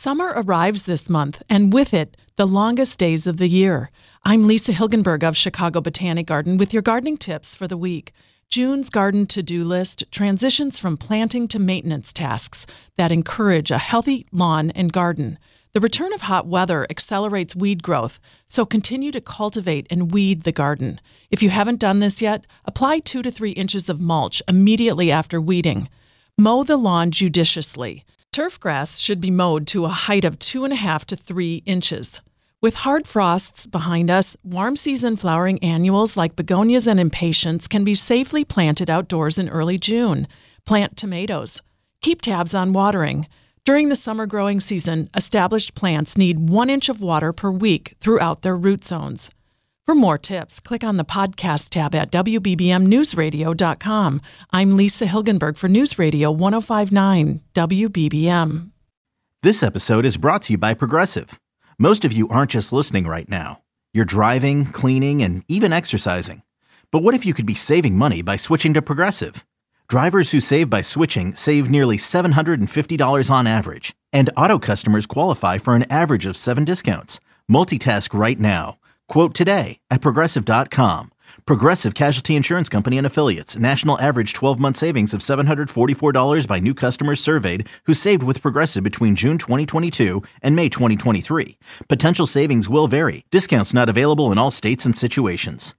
Summer arrives this month, and with it, the longest days of the year. I'm Lisa Hilgenberg of Chicago Botanic Garden with your gardening tips for the week. June's garden to-do list transitions from planting to maintenance tasks that encourage a healthy lawn and garden. The return of hot weather accelerates weed growth, so continue to cultivate and weed the garden. If you haven't done this yet, apply 2 to 3 inches of mulch immediately after weeding. Mow the lawn judiciously. Turf grass should be mowed to a height of 2.5 to 3 inches. With hard frosts behind us, warm season flowering annuals like begonias and impatiens can be safely planted outdoors in early June. Plant tomatoes. Keep tabs on watering. During the summer growing season, established plants need 1 inch of water per week throughout their root zones. For more tips, click on the podcast tab at WBBMNewsRadio.com. I'm Lisa Hilgenberg for News Radio 105.9 WBBM. This episode is brought to you by Progressive. Most of you aren't just listening right now. You're driving, cleaning, and even exercising. But what if you could be saving money by switching to Progressive? Drivers who save by switching save nearly $750 on average, and auto customers qualify for an average of 7 discounts. Multitask right now. Quote today at Progressive.com. Progressive Casualty Insurance Company and Affiliates. National average 12-month savings of $744 by new customers surveyed who saved with Progressive between June 2022 and May 2023. Potential savings will vary. Discounts not available in all states and situations.